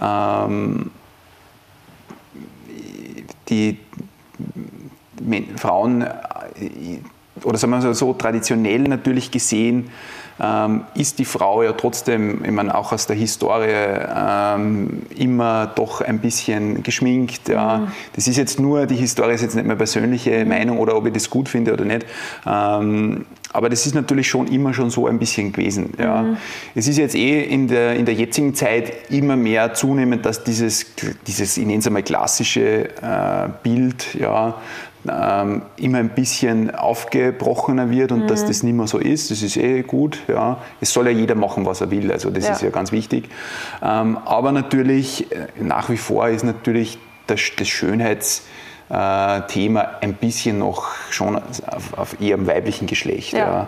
Die Frauen, oder sagen wir so, traditionell natürlich gesehen, ist die Frau ja trotzdem, ich meine, auch aus der Historie immer doch ein bisschen geschminkt. Ja. Das ist jetzt nur, die Historie ist jetzt nicht meine persönliche Meinung oder ob ich das gut finde oder nicht. Aber das ist natürlich schon immer schon so ein bisschen gewesen. Ja. Es ist jetzt in der jetzigen Zeit immer mehr zunehmend, dass dieses ich nenne es einmal klassische Bild, ja, immer ein bisschen aufgebrochener wird und dass das nicht mehr so ist. Das ist gut. Ja. Es soll ja jeder machen, was er will. Also das ist ja ganz wichtig. Aber natürlich, nach wie vor ist natürlich das Schönheitsthema ein bisschen noch schon auf eher im weiblichen Geschlecht. Ja.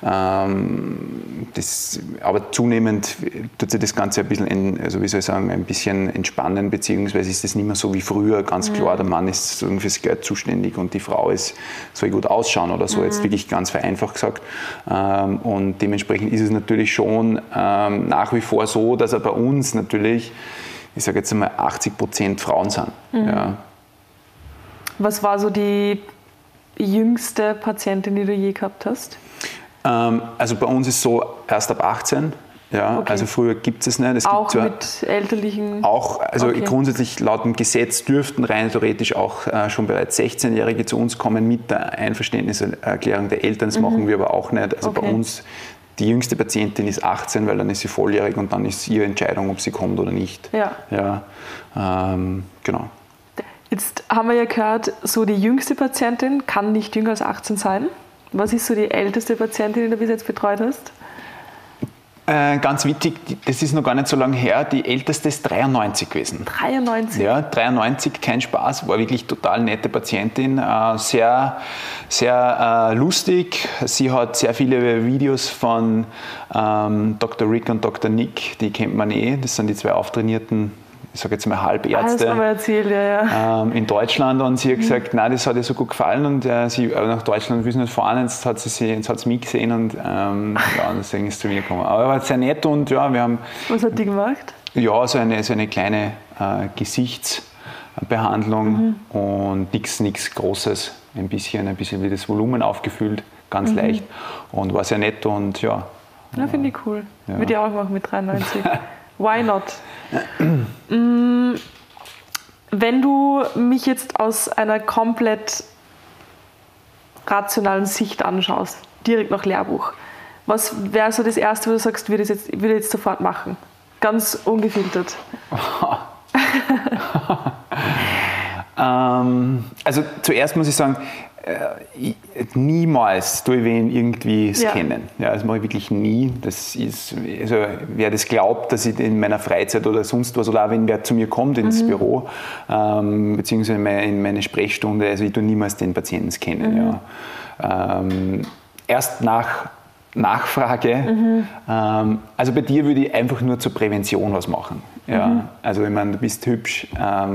Aber zunehmend tut sich das Ganze ein bisschen, ein bisschen entspannen, beziehungsweise ist das nicht mehr so wie früher, ganz klar, der Mann ist fürs Geld zuständig und die Frau soll gut ausschauen oder so, jetzt wirklich ganz vereinfacht gesagt. Und dementsprechend ist es natürlich schon nach wie vor so, dass er bei uns natürlich, ich sage jetzt einmal, 80% Frauen sind. Ja. Was war so die jüngste Patientin, die du je gehabt hast? Also bei uns ist so erst ab 18. Ja, okay. Also früher gibt es nicht. Auch mit elterlichen? Auch, also grundsätzlich laut dem Gesetz dürften rein theoretisch auch schon bereits 16-Jährige zu uns kommen mit der Einverständniserklärung der Eltern. Das machen wir aber auch nicht. Also bei uns, die jüngste Patientin ist 18, weil dann ist sie volljährig und dann ist ihre Entscheidung, ob sie kommt oder nicht. Ja, genau. Jetzt haben wir ja gehört, so die jüngste Patientin kann nicht jünger als 18 sein. Was ist so die älteste Patientin, die du bis jetzt betreut hast? Ganz wichtig, das ist noch gar nicht so lange her, die älteste ist 93 gewesen. 93? Ja, 93, kein Spaß, war wirklich total nette Patientin, sehr, sehr lustig. Sie hat sehr viele Videos von Dr. Rick und Dr. Nick, die kennt man das sind die zwei auftrainierten, ich sage jetzt mal Halbärzte, das haben wir erzählt, in Deutschland, und sie hat gesagt, nein, das hat ihr so gut gefallen und sie nach Deutschland will sie nicht fahren, jetzt hat sie mich gesehen und deswegen ist sie zu mir gekommen. Aber war sehr nett und ja, wir haben... Was hat die gemacht? Ja, so eine kleine Gesichtsbehandlung und nichts Großes, ein bisschen wie das Volumen aufgefüllt, ganz leicht und war sehr nett und ja. Ja, finde ich cool. Ja. Würde ich auch machen mit 93. Why not? Wenn du mich jetzt aus einer komplett rationalen Sicht anschaust, direkt nach Lehrbuch, was wäre so das Erste, wo du sagst, würde ich jetzt sofort machen? Ganz ungefiltert. Also zuerst muss ich sagen, niemals tue ich wen irgendwie scannen. Ja, das mache ich wirklich nie. Das ist, also wer das glaubt, dass ich in meiner Freizeit oder sonst was, oder auch wenn wer zu mir kommt ins Büro, beziehungsweise in meine Sprechstunde, also ich tue niemals den Patienten scannen. Ja. Erst nach Nachfrage. Also bei dir würde ich einfach nur zur Prävention was machen. Ja. Also ich meine, du bist hübsch.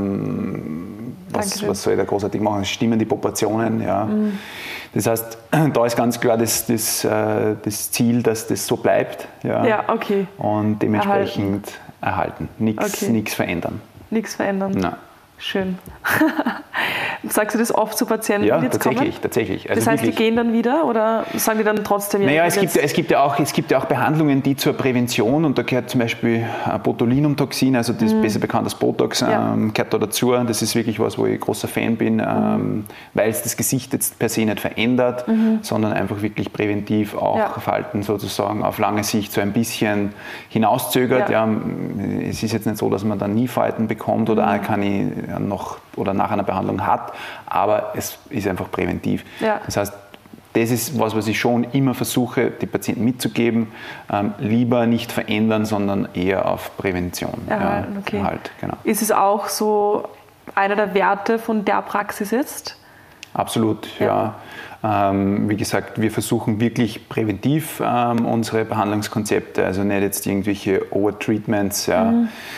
Was soll ich da großartig machen? Es stimmen die Proportionen. Ja. Das heißt, da ist ganz klar das Ziel, dass das so bleibt. Ja, okay. Und dementsprechend erhalten. Nichts verändern. Nichts verändern. Nein. Schön. Sagst du das oft zu Patienten, die jetzt kommen? Tatsächlich. Also das heißt, die gehen dann wieder oder sagen die dann trotzdem? Naja, es gibt ja auch Behandlungen, die zur Prävention, und da gehört zum Beispiel Botulinumtoxin, also das besser bekannt als Botox, gehört da dazu. Das ist wirklich was, wo ich großer Fan bin, weil es das Gesicht jetzt per se nicht verändert, sondern einfach wirklich präventiv auch Falten sozusagen auf lange Sicht so ein bisschen hinauszögert. Ja. Es ist jetzt nicht so, dass man dann nie Falten bekommt oder noch oder nach einer Behandlung hat, aber es ist einfach präventiv. Ja. Das heißt, das ist was ich schon immer versuche, die Patienten mitzugeben, lieber nicht verändern, sondern eher auf Prävention. Okay. Genau. Ist es auch so einer der Werte von der Praxis jetzt? Absolut, ja. Wie gesagt, wir versuchen wirklich präventiv unsere Behandlungskonzepte, also nicht jetzt irgendwelche Overtreatments.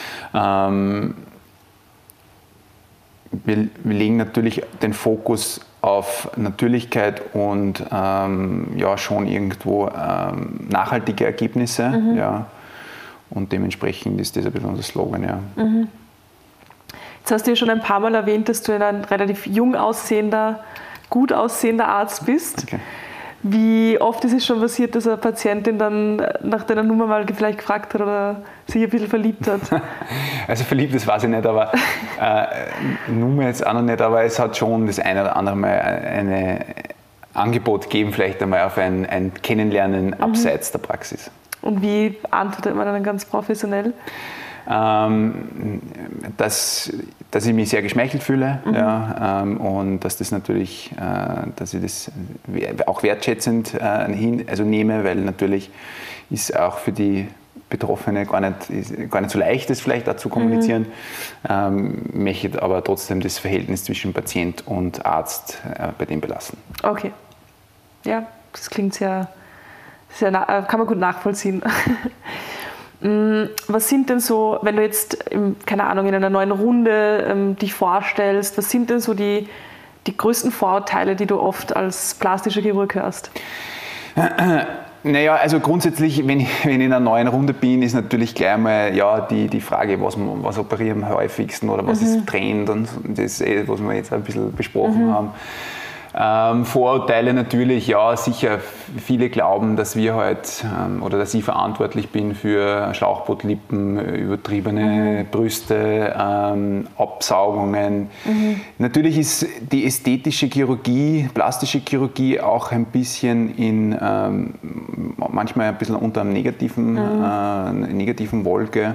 Ja. Wir legen natürlich den Fokus auf Natürlichkeit und schon irgendwo nachhaltige Ergebnisse. Ja. Und dementsprechend ist das ein bisschen unser Slogan. Ja. Jetzt hast du ja schon ein paar Mal erwähnt, dass du ein relativ jung aussehender, gut aussehender Arzt bist. Okay. Wie oft ist es schon passiert, dass eine Patientin dann nach deiner Nummer mal vielleicht gefragt hat oder sich ein bisschen verliebt hat? Also verliebt, das weiß ich nicht, aber Nummer jetzt auch noch nicht, aber es hat schon das eine oder andere Mal ein Angebot gegeben, vielleicht einmal auf ein Kennenlernen abseits der Praxis. Und wie antwortet man dann ganz professionell? Dass ich mich sehr geschmeichelt fühle und dass das natürlich, dass ich das auch wertschätzend nehme, weil natürlich ist auch für die Betroffene gar nicht so leicht, das vielleicht auch zu kommunizieren, möchte aber trotzdem das Verhältnis zwischen Patient und Arzt bei dem belassen. Okay, ja, das klingt sehr kann man gut nachvollziehen. Was sind denn so, wenn du jetzt, in einer neuen Runde dich vorstellst, was sind denn so die größten Vorurteile, die du oft als plastischer Chirurg hörst? Naja, also grundsätzlich, wenn ich in einer neuen Runde bin, ist natürlich gleich mal die Frage, was operieren wir am häufigsten oder was ist Trend und das, was wir jetzt ein bisschen besprochen haben. Vorurteile natürlich, ja, sicher. Viele glauben, dass wir oder dass ich verantwortlich bin für Schlauchbootlippen, übertriebene Brüste, Absaugungen. Natürlich ist die ästhetische Chirurgie, plastische Chirurgie auch ein bisschen manchmal ein bisschen unter einem negativen Wolke.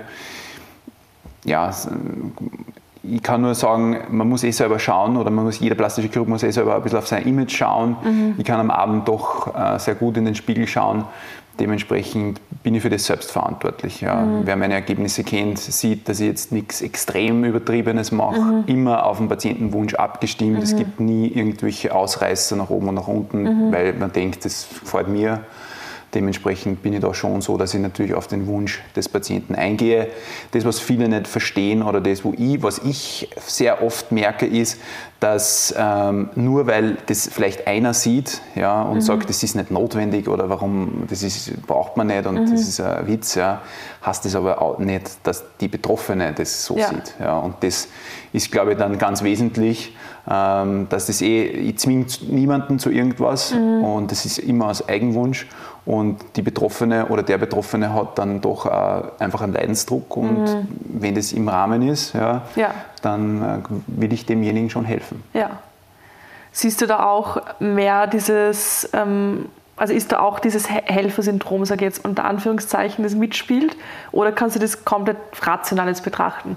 Ja, ich kann nur sagen, man muss selber schauen oder jeder plastische Chirurg muss selber ein bisschen auf sein Image schauen. Ich kann am Abend doch sehr gut in den Spiegel schauen. Dementsprechend bin ich für das selbst verantwortlich. Ja. Wer meine Ergebnisse kennt, sieht, dass ich jetzt nichts extrem Übertriebenes mache. Immer auf den Patientenwunsch abgestimmt. Es gibt nie irgendwelche Ausreißer nach oben und nach unten, weil man denkt, das gefällt mir. Dementsprechend bin ich da schon so, dass ich natürlich auf den Wunsch des Patienten eingehe. Das, was viele nicht verstehen oder was ich sehr oft merke, ist, dass nur weil das vielleicht einer sieht und sagt, das ist nicht notwendig oder braucht man nicht und das ist ein Witz, heißt das aber auch nicht, dass die Betroffene das so sieht. Ja. Und das ist, glaube ich, dann ganz wesentlich, dass ich zwinge niemanden zu irgendwas und das ist immer aus Eigenwunsch. Und die Betroffene oder der Betroffene hat dann doch einfach einen Leidensdruck und wenn das im Rahmen ist, dann will ich demjenigen schon helfen. Ja. Siehst du da auch mehr dieses, ist da auch dieses Helfersyndrom, sage ich jetzt unter Anführungszeichen, das mitspielt oder kannst du das komplett rational jetzt betrachten?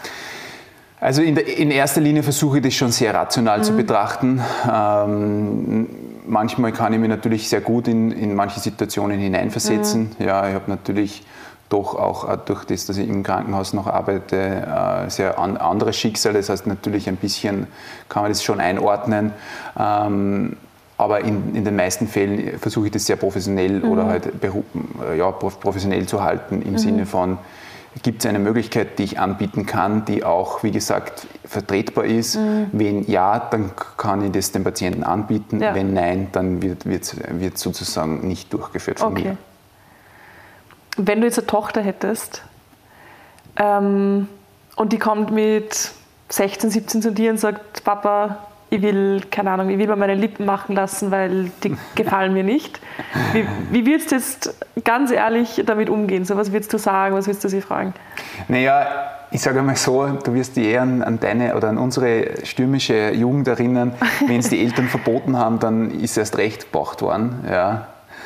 Also in erster Linie versuche ich das schon sehr rational zu betrachten. Manchmal kann ich mich natürlich sehr gut in manche Situationen hineinversetzen. Ja, ich habe natürlich doch auch durch das, dass ich im Krankenhaus noch arbeite, sehr anderes Schicksal. Das heißt, natürlich ein bisschen kann man das schon einordnen. Aber in den meisten Fällen versuche ich das sehr professionell oder halt professionell zu halten im Sinne von, gibt es eine Möglichkeit, die ich anbieten kann, die auch, wie gesagt, vertretbar ist? Wenn ja, dann kann ich das dem Patienten anbieten. Ja. Wenn nein, dann wird sozusagen nicht durchgeführt von mir. Wenn du jetzt eine Tochter hättest und die kommt mit 16, 17 zu dir und sagt, Papa, ich will mir meine Lippen machen lassen, weil die gefallen mir nicht. Wie würdest du jetzt ganz ehrlich damit umgehen? So, was würdest du sagen, was würdest du sie fragen? Naja, ich sage einmal so, du wirst dich eher an deine oder an unsere stürmische Jugend erinnern. Wenn es die Eltern verboten haben, dann ist erst recht gemacht worden. Ja.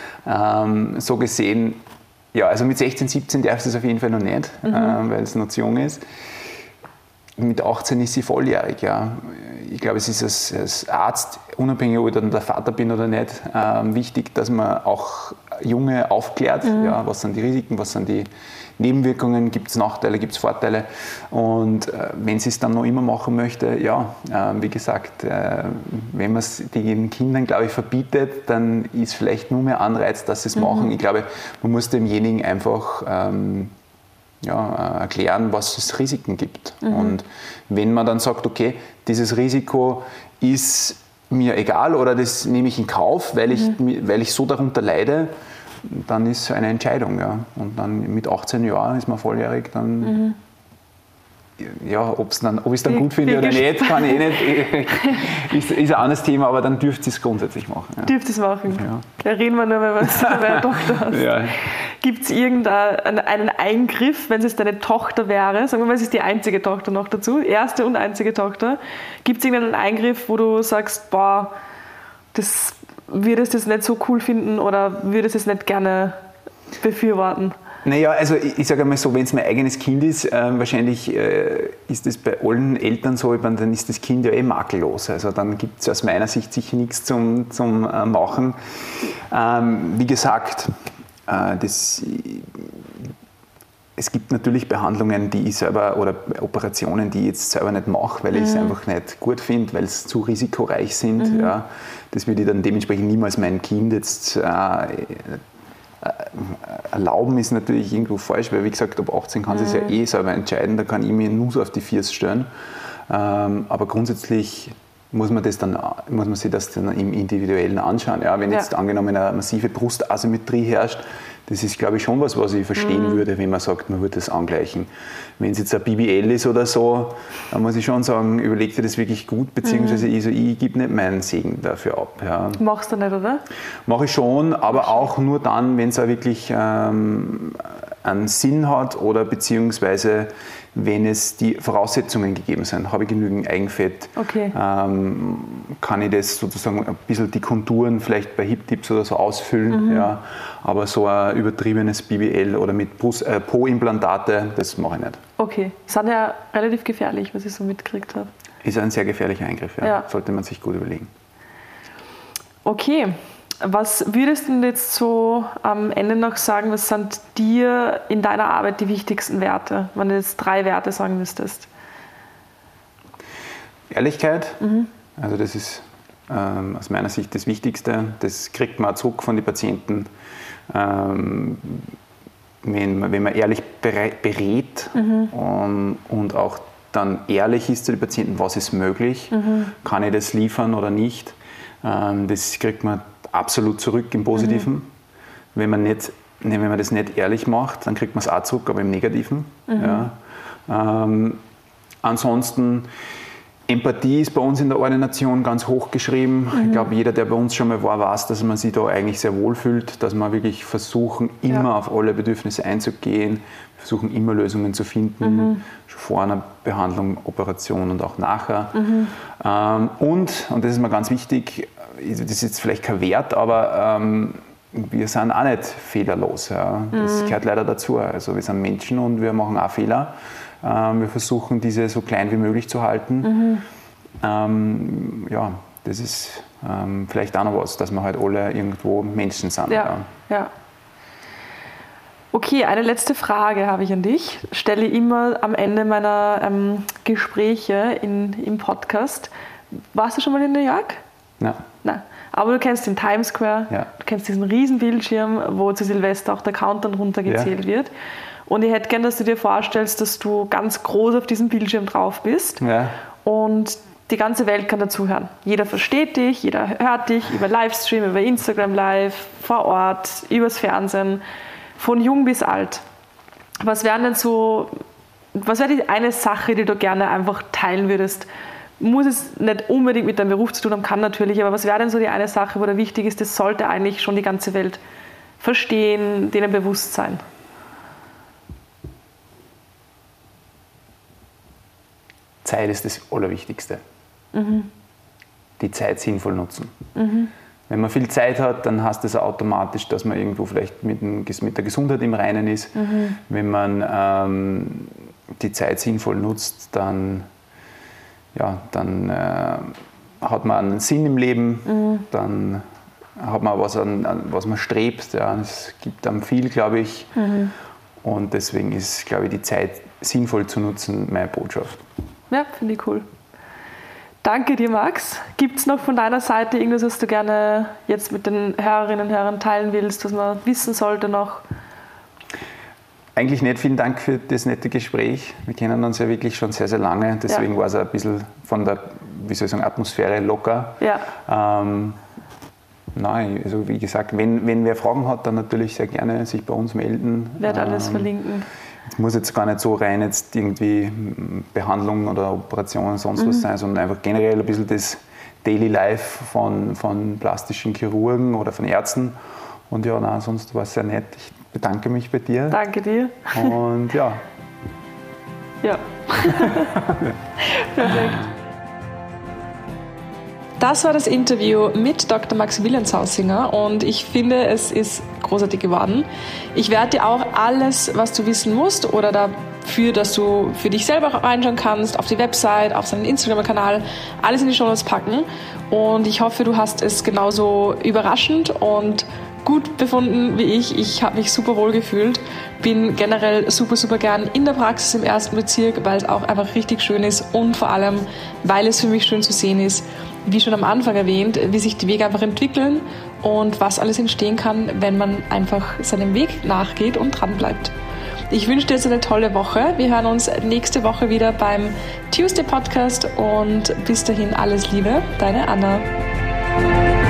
So gesehen, also mit 16, 17 darfst du es auf jeden Fall noch nicht, weil es noch zu jung ist. Mit 18 ist sie volljährig, ja. Ich glaube, es ist als Arzt, unabhängig ob ich dann der Vater bin oder nicht, wichtig, dass man auch Junge aufklärt, was sind die Risiken, was sind die Nebenwirkungen, gibt es Nachteile, gibt es Vorteile und wenn sie es dann noch immer machen möchte, wie gesagt, wenn man es den Kindern, glaube ich, verbietet, dann ist vielleicht nur mehr Anreiz, dass sie es machen. Ich glaube, man muss demjenigen einfach erklären, was es Risiken gibt. Und wenn man dann sagt, okay, dieses Risiko ist mir egal oder das nehme ich in Kauf, weil ich so darunter leide, dann ist es eine Entscheidung. Ja. Und dann mit 18 Jahren ist man volljährig, dann ja, ob ich es dann gut finde oder nicht, kann ich nicht, ist ein anderes Thema, aber dann dürft ihr es grundsätzlich machen. Ja. Dürft es machen? Ja. Da reden wir nur, wenn du eine Tochter hast. Ja. Gibt es irgendeinen Eingriff, wenn es deine Tochter wäre, sagen wir mal, es ist die einzige Tochter noch dazu, erste und einzige Tochter, gibt es irgendeinen Eingriff, wo du sagst, boah, würdest du das nicht so cool finden oder würdest du es nicht gerne befürworten? Naja, also ich sage einmal so, wenn es mein eigenes Kind ist, wahrscheinlich ist es bei allen Eltern so, dann ist das Kind ja makellos. Also dann gibt es aus meiner Sicht sicher nichts zum Machen. Wie gesagt, es gibt natürlich Behandlungen, die ich selber oder Operationen, die ich jetzt selber nicht mache, weil ich es einfach nicht gut finde, weil es zu risikoreich sind. Ja. Das würde ich dann dementsprechend niemals meinem Kind jetzt erlauben, ist natürlich irgendwo falsch, weil wie gesagt, ab 18 kann sie es ja selber entscheiden, da kann ich mir nur so auf die Füße stellen. Aber grundsätzlich muss man sich das dann im Individuellen anschauen. Ja, wenn jetzt angenommen eine massive Brustasymmetrie herrscht, das ist, glaube ich, schon was ich verstehen würde, wenn man sagt, man würde das angleichen. Wenn es jetzt ein BBL ist oder so, dann muss ich schon sagen, überleg dir das wirklich gut, beziehungsweise ich gebe nicht meinen Segen dafür ab. Ja. Machst du nicht, oder? Mache ich schon, aber auch nur dann, wenn es auch wirklich einen Sinn hat oder beziehungsweise wenn es die Voraussetzungen gegeben sind. Habe ich genügend Eigenfett? Okay. Kann ich das sozusagen ein bisschen die Konturen vielleicht bei Hip-Tips oder so ausfüllen? Ja. Aber so ein übertriebenes BBL oder mit Po-Implantate, das mache ich nicht. Okay. Sind ja relativ gefährlich, was ich so mitgekriegt habe. Ist ein sehr gefährlicher Eingriff, ja. Sollte man sich gut überlegen. Okay. Was würdest du denn jetzt so am Ende noch sagen, was sind dir in deiner Arbeit die wichtigsten Werte, wenn du jetzt 3 Werte sagen müsstest? Ehrlichkeit, also das ist aus meiner Sicht das Wichtigste. Das kriegt man auch zurück von den Patienten, wenn man ehrlich berät und auch dann ehrlich ist zu den Patienten, was ist möglich, kann ich das liefern oder nicht. Das kriegt man absolut zurück im Positiven. Wenn man das nicht ehrlich macht, dann kriegt man es auch zurück, aber im Negativen. Ja. Ansonsten, Empathie ist bei uns in der Ordination ganz hoch geschrieben. Ich glaube, jeder, der bei uns schon mal war, weiß, dass man sich da eigentlich sehr wohl fühlt, dass wir wirklich versuchen, immer auf alle Bedürfnisse einzugehen, versuchen immer Lösungen zu finden, schon vor einer Behandlung, Operation und auch nachher. Und das ist mir ganz wichtig, das ist jetzt vielleicht kein Wert, aber wir sind auch nicht fehlerlos. Ja. Das gehört leider dazu. Also wir sind Menschen und wir machen auch Fehler. Wir versuchen, diese so klein wie möglich zu halten. Ja, das ist vielleicht auch noch was, dass wir halt alle irgendwo Menschen sind. Ja. Okay, eine letzte Frage habe ich an dich. Stelle immer am Ende meiner Gespräche im Podcast. Warst du schon mal in New York? Nein. Aber du kennst den Times Square, du kennst diesen riesen Bildschirm, wo zu Silvester auch der Countdown runtergezählt wird. Und ich hätte gern, dass du dir vorstellst, dass du ganz groß auf diesem Bildschirm drauf bist und die ganze Welt kann dazuhören. Jeder versteht dich, jeder hört dich über Livestream, über Instagram Live, vor Ort, übers Fernsehen, von jung bis alt. Was wäre die eine Sache, die du gerne einfach teilen würdest? Muss es nicht unbedingt mit deinem Beruf zu tun haben, kann natürlich, aber was wäre denn so die eine Sache, wo da wichtig ist, das sollte eigentlich schon die ganze Welt verstehen, denen bewusst sein? Zeit ist das Allerwichtigste. Die Zeit sinnvoll nutzen. Wenn man viel Zeit hat, dann heißt das automatisch, dass man irgendwo vielleicht mit der Gesundheit im Reinen ist. Wenn man die Zeit sinnvoll nutzt, dann hat man einen Sinn im Leben, dann hat man was, an was man strebt. Ja. Es gibt einem viel, glaube ich. Und deswegen ist, glaube ich, die Zeit sinnvoll zu nutzen meine Botschaft. Ja, finde ich cool. Danke dir, Max. Gibt es noch von deiner Seite irgendwas, was du gerne jetzt mit den Hörerinnen und Hörern teilen willst, was man wissen sollte noch? Eigentlich nicht. Vielen Dank für das nette Gespräch. Wir kennen uns ja wirklich schon sehr, sehr lange. Deswegen war es ein bisschen von der Atmosphäre locker. Ja. Nein, also wie gesagt, wenn wer Fragen hat, dann natürlich sehr gerne sich bei uns melden. Werde alles verlinken. Es muss jetzt gar nicht so rein jetzt irgendwie Behandlung oder Operationen sonst was sein, sondern einfach generell ein bisschen das Daily Life von plastischen Chirurgen oder von Ärzten. Und ja, nein, sonst war es sehr nett. Ich bedanke mich bei dir. Danke dir. Und ja. Ja. Perfekt. Das war das Interview mit Dr. Maximilian Sausinger und ich finde, es ist großartig geworden. Ich werde dir auch alles, was du wissen musst oder dafür, dass du für dich selber reinschauen kannst, auf die Website, auf seinen Instagram-Kanal, alles in die Shownotes packen. Und ich hoffe, du hast es genauso überraschend und gut befunden wie ich. Ich habe mich super wohl gefühlt, bin generell super, super gern in der Praxis im 1. Bezirk, weil es auch einfach richtig schön ist und vor allem, weil es für mich schön zu sehen ist, wie schon am Anfang erwähnt, wie sich die Wege einfach entwickeln und was alles entstehen kann, wenn man einfach seinem Weg nachgeht und dran bleibt. Ich wünsche dir jetzt eine tolle Woche. Wir hören uns nächste Woche wieder beim Tuesday Podcast und bis dahin alles Liebe, deine Anna.